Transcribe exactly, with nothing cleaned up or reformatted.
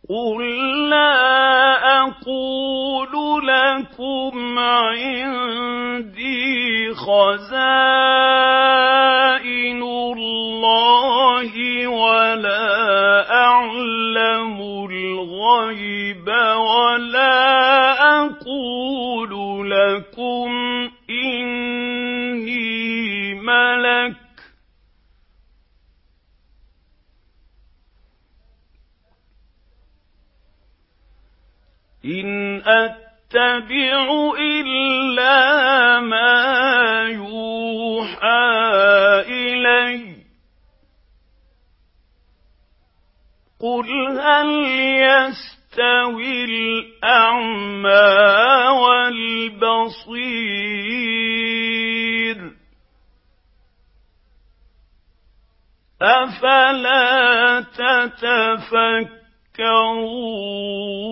قُل لَّا أَقُولُ لَكُمْ عِندِي خَزَائِنُ اللَّهِ وَلَا أَعْلَمُ الْغَيْبَ وَلَا أَقُولُ لَكُمْ إِنِّي مَلَكٌ ۖ إِنْ أَتَّبِعُ إِلَّا مَا يُوحَىٰ إِلَيَّ ۚ قُلْ هَلْ يَسْتَوِي الْأَعْمَىٰ وَالْبَصِيرُ ۚ أَفَلَا تَتَفَكَّرُونَ